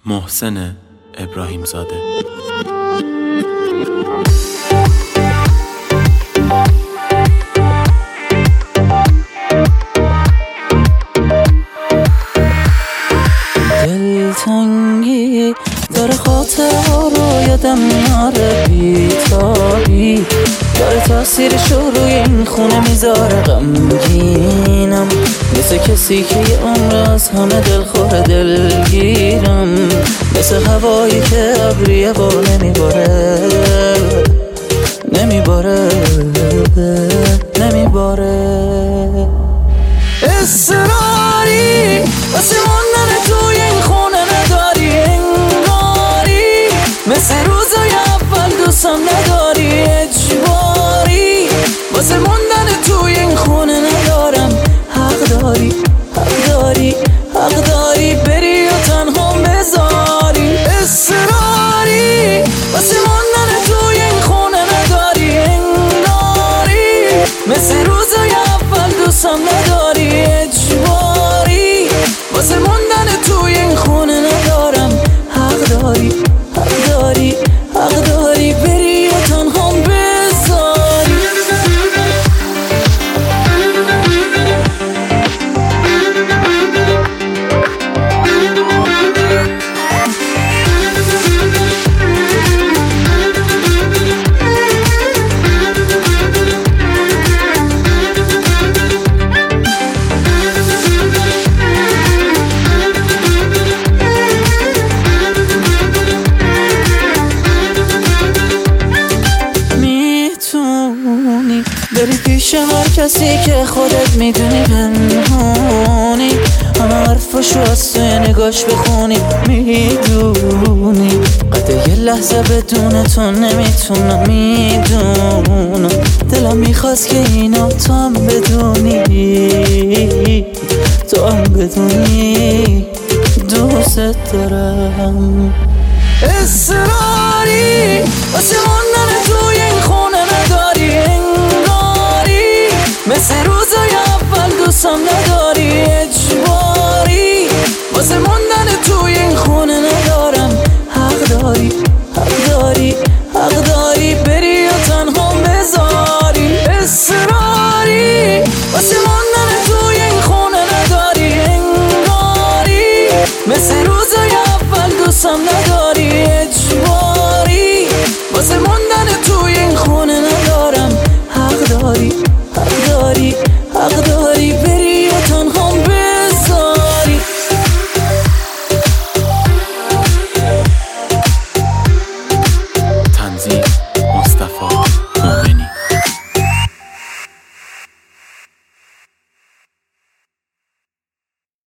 محسن ابراهیم زاده. دلتنگی داره خاطرها رو یادم میاره، بیتابی داره تاثیرش رو روی این خونه میذاره. غمگینم مثل کسی که یه عمر از همه دلخور دلگیرم، مثل هوایی که ابریه با نمیباره اصراری واسه موندن توی این خونه نداری، انگاری مثل روزای اول دوستم نداری، اجباری واسه موندن توی این خونه ندارم. حق داری بری و تنها بذاری. اصراری واسه موندن توی این خونه نداری، انگاری مثل روزای اول دوستم نداری، اجباری واسه موندن توی این خونه ندارم. حق داری بری و تنها بذاری. بری پیش هر کسی که خودت میدونی پنهونی، همه حرفاشو از توی نگاش بخونی، میدونی قطعه یه لحظه بدون تو نمیتونم، میدونم دلم میخواست که اینا تو هم بدونی دوست دارم. اصراری واسه موندن توی این خونه نداری، انگاری مثل روزای اول دوستم نداری، اجباری واسه موندن توی این خونه ندارم. حق داری بری و تنها بذاری. اصراری واسه موندن توی این خونه نداری، انگاری مثل روزای اول دوستم نداری، اجباری واسه موندن توی